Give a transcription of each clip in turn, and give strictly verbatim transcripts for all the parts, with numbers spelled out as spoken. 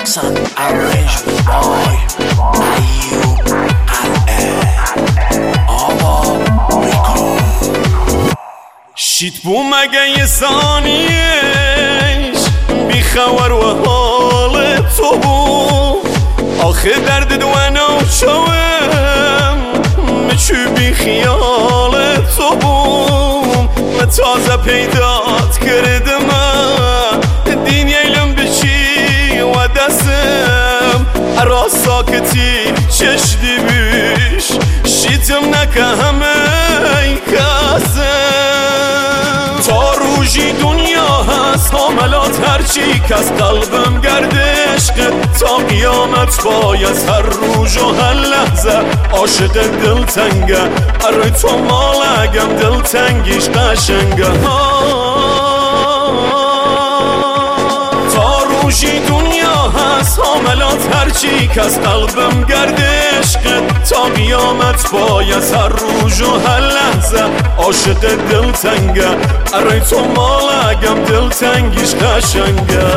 Production arrangement by Ayub Qal'eh آوا ریکارد. شیت بو مگه یه ثانیش بی خبر و حال تو بو آخه درد دوانو شوم مچو بی خیال تو بوم و تازه پیدات کردم دین ییلم بچی و دستم ارا ساکتی چشدی بیش شیتم نکه همه کسم تا روژی دنیا هست حاملات هرچی کس قلبم گرده عشقت تا قیامت باید هر روز و هر لحظه عاشق دلتنگه ارای تو مالگم دلتنگیش قشنگه تا روژی دنیا هست حاملات هرچی کس قلبم گرده عشقت تا قیامت باید هر روز و هر لحظه عاشق دلتنگه ارای تو مالگم دلتنگیش قشنگه.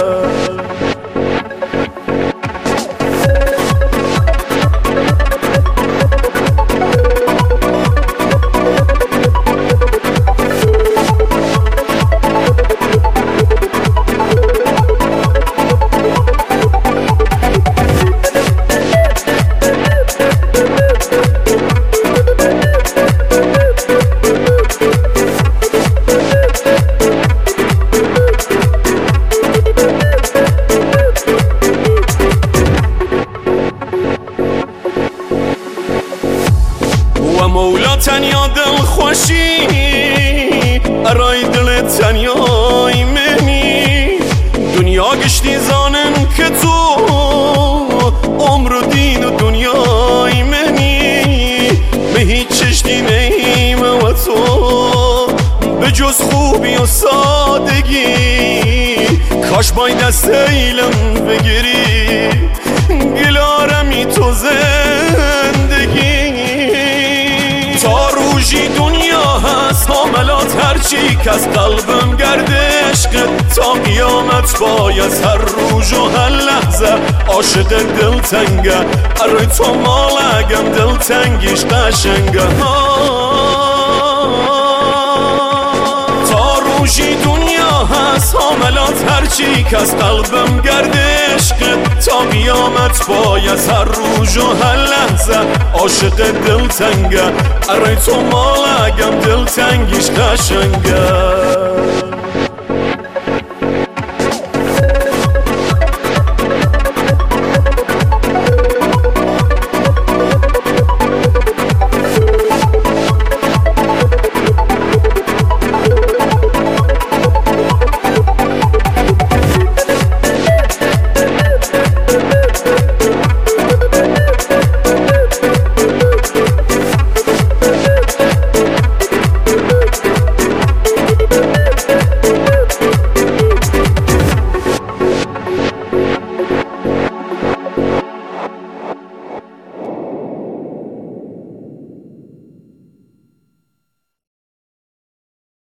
و مولا تنیا دل خوشی ارای دل تنیای منی دنیا گشتی زانن که تو عمر و دین و دنیای منی به هیچ چشتی نیم و تو به جز خوبی و سادگی کاش بای دست ایلم بگیری گلارمی تو زندگی تا روژی دنیا هست حاملات هرچی کس قلبم گرده عشقت تا قیامت باید هر روز و هر لحظه عاشق دلتنگه ارای تو مالگم دلتنگیش قشنگه تا روژی دنیا هست حاملات هرچی کس قلبم گرده عشقت تا قیامت باید هر روز و هر لحظه عاشق دلتنگه ارای تو مالگم دلتنگیش قشنگه.